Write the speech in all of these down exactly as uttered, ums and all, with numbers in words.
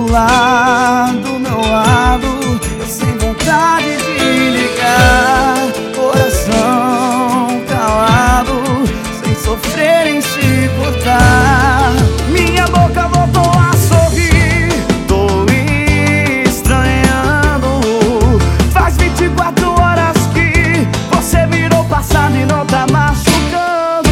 celular do meu lado, sem vontade de ligar. Coração calado, sem sofrer em se cortar. Minha boca voltou a sorrir, tô estranhando. Faz vinte e quatro horas que você virou passado e não tá machucando.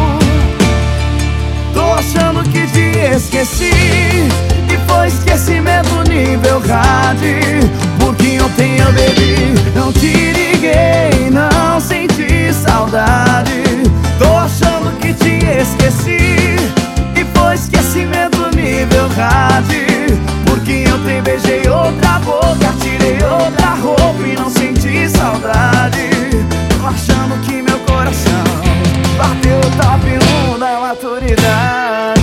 Tô achando que te esqueci, e foi esquecimento nível hard. Porque ontem eu bebi, não te liguei, não senti saudade. Tô achando que te esqueci, e foi esquecimento nível hard. Porque ontem beijei outra boca, tirei outra roupa e não senti saudade. Tô achando que meu coração bateu o top um da maturidade.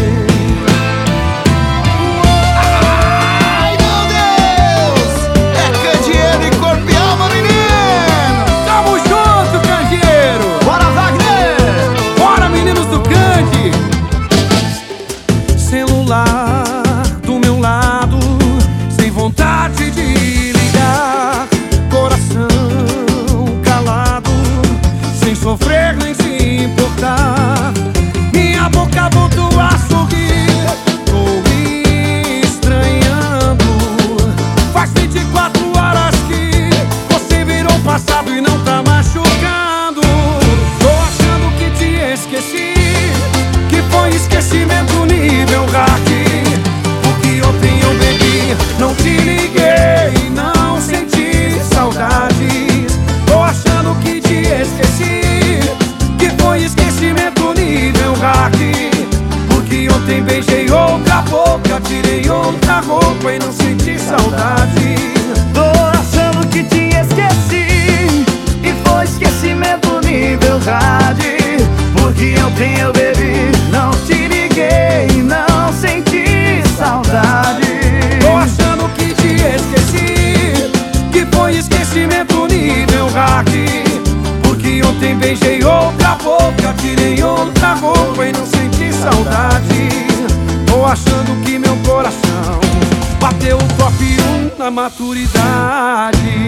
Do meu lado, sem vontade de ligar. Coração calado, sem sofrer nem se importar. Minha boca voltou a sorrir, tô estranhando. Faz vinte e quatro horas que você virou passado e não tá machucando. Tô achando que te esqueci, que foi esquecimento nível hard. Porque ontem eu bebi, não te liguei, não senti saudade. Tô achando que te esqueci, que foi esquecimento nível hard. Porque ontem beijei outra boca, tirei outra roupa e não senti saudade. Tô achando que te esqueci, e foi esquecimento nível hard. Porque ontem eu bebi, não te liguei, não senti saudade. Tô achando que te esqueci, que foi esquecimento nível hard. Porque ontem beijei outra boca, tirei outra roupa e não senti saudade. Tô achando que meu coração bateu o top um na maturidade.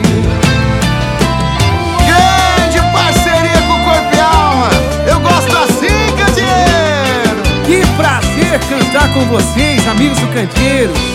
Grande parceria com o Corpo e Alma. Eu gosto assim, Candeeiro. Que prazer cantar com vocês, amigos do Candeeiro.